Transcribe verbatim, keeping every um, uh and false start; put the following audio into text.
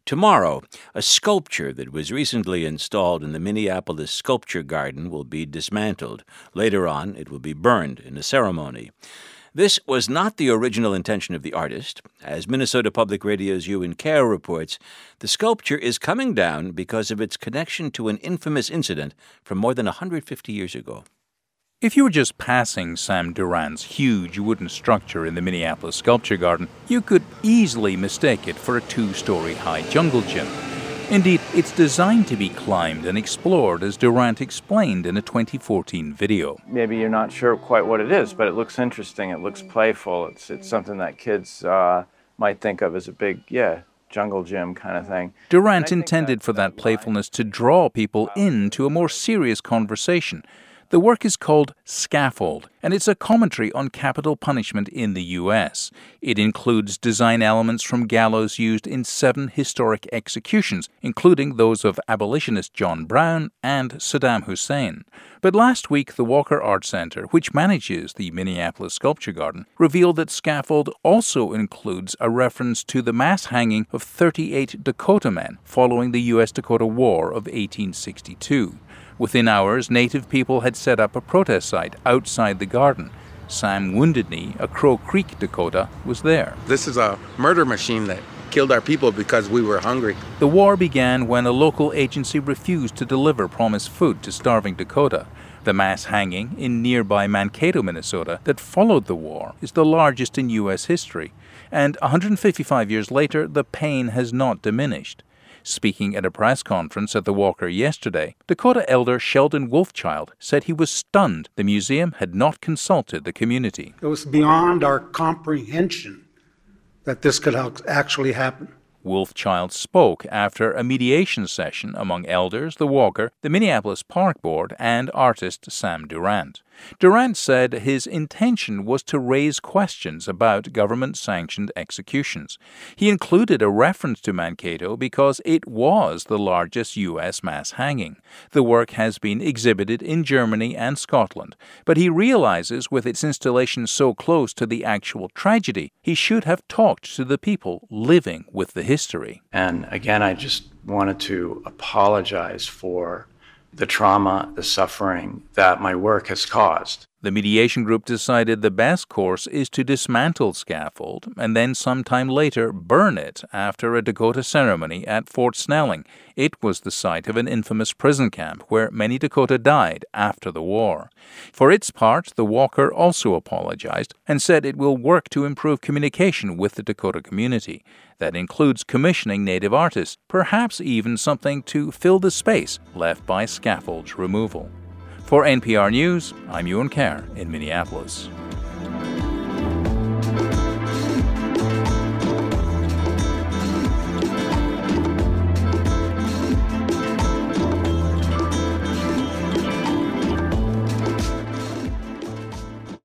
Tomorrow, a sculpture that was recently installed in the Minneapolis Sculpture Garden will be dismantled. Later on, it will be burned in a ceremony. This was not the original intention of the artist. As Minnesota Public Radio's Ewan Kerr reports, the sculpture is coming down because of its connection to an infamous incident from more than one hundred fifty years ago. If you were just passing Sam Durant's huge wooden structure in the Minneapolis Sculpture Garden, you could easily mistake it for a two-story high jungle gym. Indeed, it's designed to be climbed and explored, as Durant explained in a twenty fourteen video. Maybe you're not sure quite what it is, but it looks interesting, it looks playful, it's, it's something that kids uh, might think of as a big, yeah, jungle gym kind of thing. Durant intended for that playfulness to draw people into a more serious conversation. The work is called Scaffold, and it's a commentary on capital punishment in the U S. It includes design elements from gallows used in seven historic executions, including those of abolitionist John Brown and Saddam Hussein. But last week, the Walker Art Center, which manages the Minneapolis Sculpture Garden, revealed that Scaffold also includes a reference to the mass hanging of thirty-eight Dakota men following the U S Dakota War of eighteen sixty-two. Within hours, Native people had set up a protest site outside the garden. Sam Wounded Knee, a Crow Creek, Dakota, was there. This is a murder machine that killed our people because we were hungry. The war began when a local agency refused to deliver promised food to starving Dakota. The mass hanging in nearby Mankato, Minnesota, that followed the war is the largest in U S history. And one hundred fifty-five years later, the pain has not diminished. Speaking at a press conference at the Walker yesterday, Dakota elder Sheldon Wolfchild said he was stunned the museum had not consulted the community. It was beyond our comprehension that this could actually happen. Wolfchild spoke after a mediation session among elders, the Walker, the Minneapolis Park Board, and artist Sam Durant. Durant said his intention was to raise questions about government-sanctioned executions. He included a reference to Mankato because it was the largest U S mass hanging. The work has been exhibited in Germany and Scotland, but he realizes with its installation so close to the actual tragedy, he should have talked to the people living with the history. And again, I just wanted to apologize for the trauma, the suffering that my work has caused. The mediation group decided the best course is to dismantle Scaffold and then sometime later burn it after a Dakota ceremony at Fort Snelling. It was the site of an infamous prison camp where many Dakota died after the war. For its part, the Walker also apologized and said it will work to improve communication with the Dakota community. That includes commissioning Native artists, perhaps even something to fill the space left by Scaffold's removal. For N P R News, I'm Ewan Kerr in Minneapolis.